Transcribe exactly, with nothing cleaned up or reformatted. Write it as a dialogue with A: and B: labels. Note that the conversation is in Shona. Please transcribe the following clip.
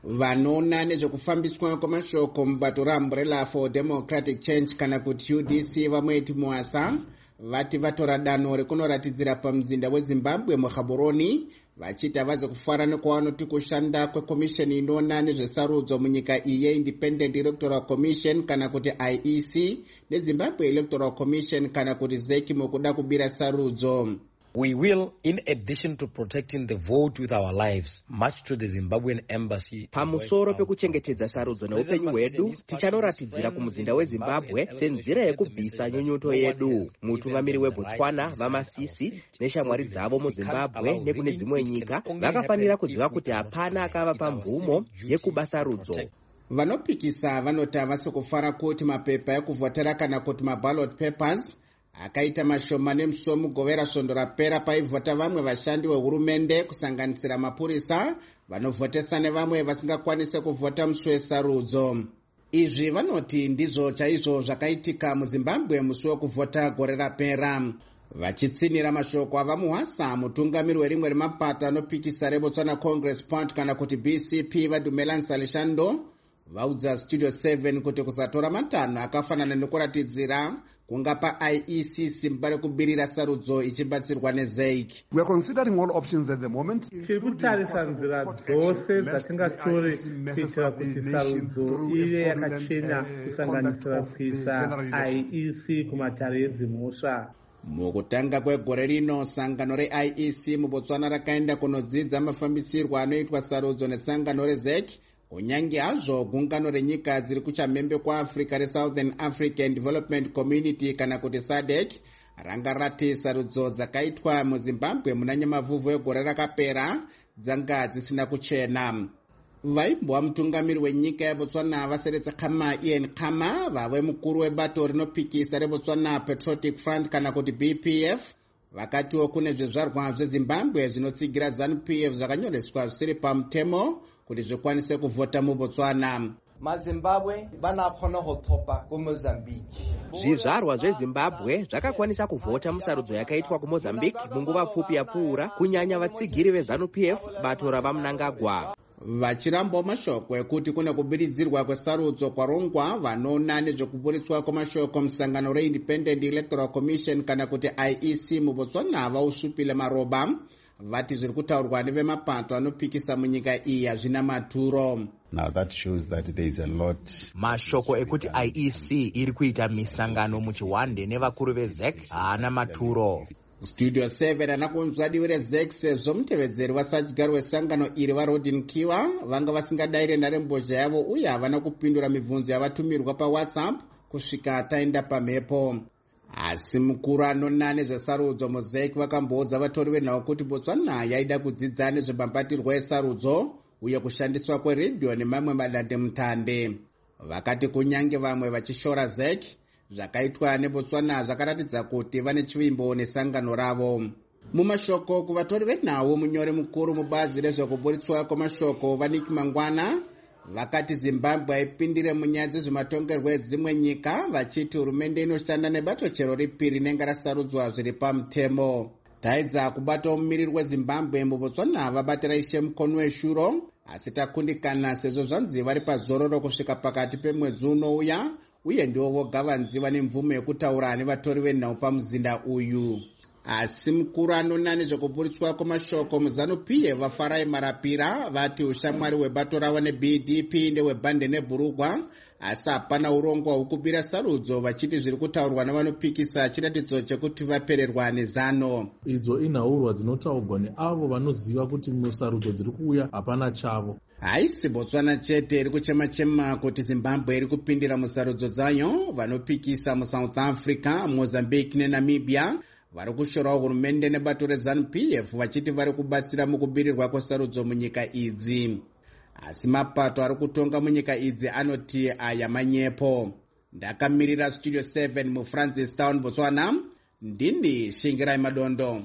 A: Vanoona nezvekufambiswa kwamashoko mubato raUmbrella for Democratic Change kana kuti U D C vamweti Mwasa vati vatora danho rekunoratidzira pamuzinda weZimbabwe muGaborone vachiti havazi kufara nekwavanoti kushanda kwekomisheni inoona nezvesarudzo munyika iyi yeIndependent Electoral Commission kana kuti I E C neZimbabwe Electoral Commission kana kuti Z E C mukuda kubira sarudzo.
B: We will, in addition to protecting the vote with our lives, march to the Zimbabwean embassy.
C: Pamusoro pekuchengetedza sarudzo neupenyu hwedu, tichanoratidzira kumuzinda weZimbabwe senzira yekubvisa nyunyuto yedu. Mutungamiri weBotswana, vaMasisi neshamwari dzavo muZimbabwe nekune dzimwe nyika vakafanira kuziva kuti hapana akavapa mvumo yekuba sarudzo.
A: Vanopikisa vanoti havasi kufara kuti mapepa ekuvhotera kana kuti maballot papers akaita mashoma nemusuwo mugovera svondo rapera paivhota vamwe vashandi vehurumende kusanganisira mapurisa vanovhotesa nevamwe vasingakwanise kuvhota musi wesarudzo. Izvi vanoti ndizvo chaizvo zvakaitika muZimbabwe musi wekuvhota gore rapera. Vachitsinira mashoko avamuhasa mutungamiri werimwe remapato anopikisa reBotswana Congress Party kana kuti B C P Vadumela Nsalishando vaudza Studio seven kuti kusatora matanho akafanana nekuratidzira kungapa I E C simba rekubirira sarudzo ichibatsirwa neZ E C.
D: We are considering all options at the moment.
E: Tiri kutarisa nzira dzose dzatingatori kuitira kuti sarudzo ive yakachena kusanganisira kuisa I E C kumatare edzimhosva.
A: Mukutanga kwegore rino sangano reI E C muBotswana rakaenda kunodzidza mafambisirwo anoitwa sarudzo nesangano reZ E C. Kunyange hazvo gungano renyika dziri kuchamhembe kwaAfrica reSouthern African Development Community kana kuti S A D C ranga rati sarudzo dzakaitwa muZimbabwe muna Nyamavhuvhu egore rakapera dzanga dzisina kuchena. Vaimbwa mutungamiri wenyika yeBotswana vaseredza Khama Ian Khama vave mukuru webato rinopikisa reBotswana Patriotic Front kana kuti B P F vakatiwo kune zvizvarwa zveZimbabwe zvinotsigira ZANU P F zvakanyoreswa zvisiri pamutemo kuti zvikwanise kuvhota muBotswana.
F: MaZimbabwe vanakona kutopa kuMozambique.
C: Zvizvarwa zveZimbabwe zvakakwanisa kuvhota musarudzo yakaitwa kuMozambique munguva pfupi yapfuura kunyanya vatsigiri veZANU P F bato ravaMnangagwa.
A: Vachirambawo mashoko ekuti kune kubiridzirwa kwesarudzo kwarongwa vanoona nezvekuburiswa kwamashoko musangano reIndependent Electoral Commission kana kuti I E C muBotswana vausvupile maroba. Vati zviri kutaurwa nevemapato anopikisa munyika iyi hazvina maturo.
G: Now that shows that there is a lot.
H: Mashoko ekuti I E C iri kuita misangano muchiwande nevakuru veZ E C haana maturo.
A: Studio seven anakunzwa divi reZ E C sezvo mutevedzeri wasadyigari wesangano iri vaRodin Kiwa vanga vasingadayire nharembozha yavo uye havana kupindura mibvunzo yavatumirwa paWhatsApp kusvika taenda pamhepo. Asi mukuru anoona nezvesarudzo muZ E C vakamboudza vatori venhau kuti Botswana yaida kudzidza nezvemambatirwo esarudzo uye kushandiswa kweredhiyo nemamwe madandemutande. Vakati kunyange vamwe vachishora Z E C zvakaitwa neBotswana zvakaratidza kuti vane chivimbo nesangano ravo. Mumashoko kuvatori venhau munyori mukuru mubazi rezvekuburitswa kwamashoko Vaniki Mangwana vakati Zimbabwe haipindire munyaya dzezvematongerwo edzimwe nyika vachiti hurumende inoshanda nebato chero ripi rinenge rasarudzwa zviri pamutemo. Taedza kubata mumiriri weZimbabwe muBotswana vabatira Ishe Mukono weshuro asi takundikana sezvo zvanzi vari pazororo kusvika pakati pemwedzi unouya uye ndivo voga vanziva nemvumo yekutaura nevatori venhau pamuzinda uyu. Asi mukuru anoona nezvekuburitswa kwamashoko muZANU P F vaFarai Marapira vati ushamwari hwebato ravo neB D P ndehwebhande neBhurugwa asi hapana urongwa hwekubira sarudzo vachiti zviri kutaurwa navanopikisa chiratidzo chekuti vapererwa nezano.
I: Idzo inhaurwa dzinotaurwa neavo vanoziva kuti musarudzo dziri kuuya hapana chavo.
A: Haisi Botswana chete iri kuchema-chema kuti Zimbabwe iri kupindira musarudzo dzayo. Vanopikisa muSouth Africa, Mozambique neNamibia vari kushorawo hurumende nebato reZANU P F vachiti vari kubatsira mukubirirwa kwesarudzo munyika idzi. Asi mapato ari kutonga munyika idzi anoti aya manyepo. Ndakamirira Studio seven muFrancis Town, Botswana. Ndini Shingirai Madondo.